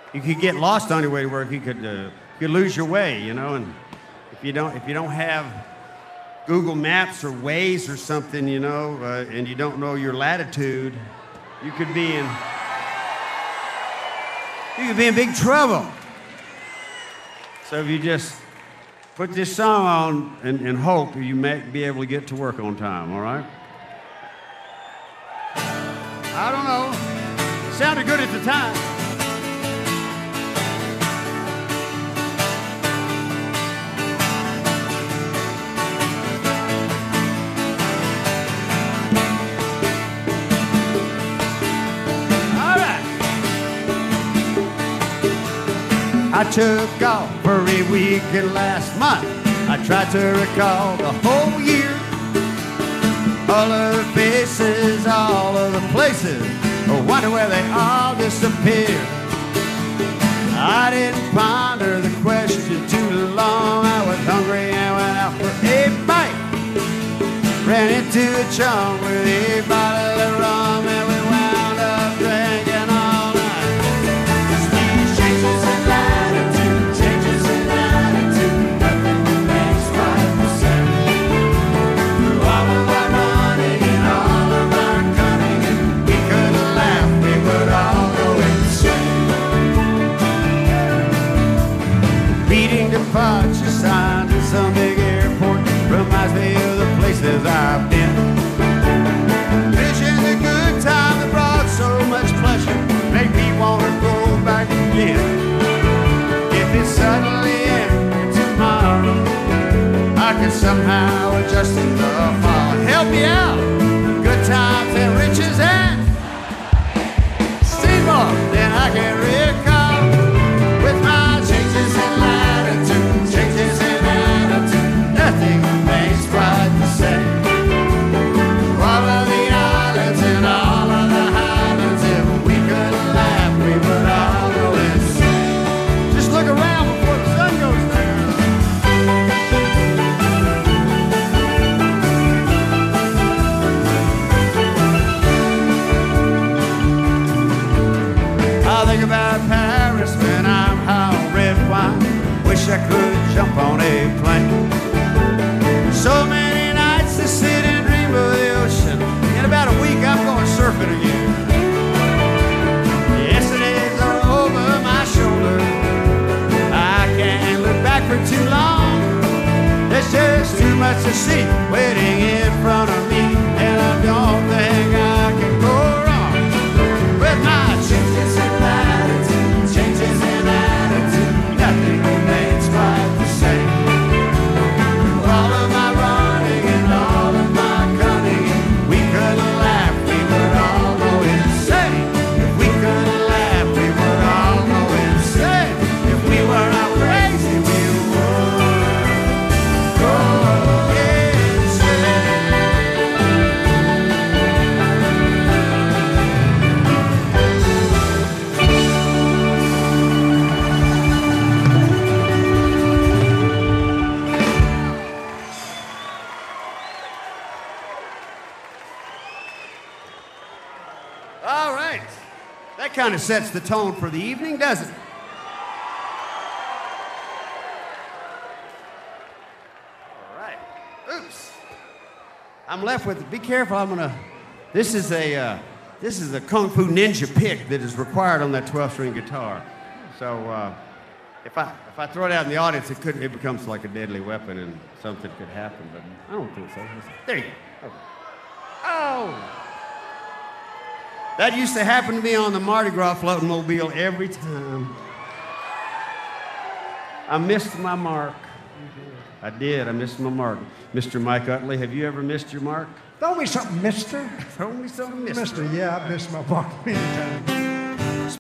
You could get lost on your way to work. You could lose your way, you know. And if you don't have Google Maps or Waze or something, you know, and you don't know your latitude, you could be in big trouble. So if you just put this song on and hope you may be able to get to work on time, all right? I don't know. It sounded good at the time. I took off for a weekend last month. I tried to recall the whole year. All of the faces, all of the places. I wonder where they all disappeared. I didn't ponder the question too long. I was hungry and went out for a bite. Ran into a chum with a bottle of rum and we wound up drinking all night. Departure signs at some big airport reminds me of the places I've been. Vision the good time that brought so much pleasure make me want to go back again. If it suddenly ends tomorrow, I can somehow adjust to the fall. Help me out, good times and riches and steamboat, then I can recall with my changes in life. Nothing remains quite the same. All of the islands and all of the highlands, if we could laugh, we would all go insane. Just look around before the sun goes down. I think about Paris when I'm high on red wine. Wish I could jump on a plane. So many nights to sit and dream of the ocean. In about a week I'm going surfing again. Yesterday's are over my shoulder. I can't look back for too long. There's just too much to see waiting in front of me, and I don't think I can go wrong with my changes in latitude, changes in attitude. Nothing remains quite the same. All of my running and all of my cunning, we could laugh, we would all go insane. If we could laugh, we would all go insane. If we were not crazy, we would go insane. All right. That kind of sets the tone for the evening, doesn't it? All right. Oops. I'm left with it. Be careful. This is a Kung Fu Ninja pick that is required on that 12-string guitar. So if I throw it out in the audience, it becomes like a deadly weapon and something could happen, but I don't think so. There you go. Okay. Oh! That used to happen to me on the Mardi Gras floating mobile every time. I missed my mark. I did. I missed my mark. Mr. Mike Utley, have you ever missed your mark? Throw me something, mister. Throw me something, mister. Mister, yeah, I've missed my mark many times.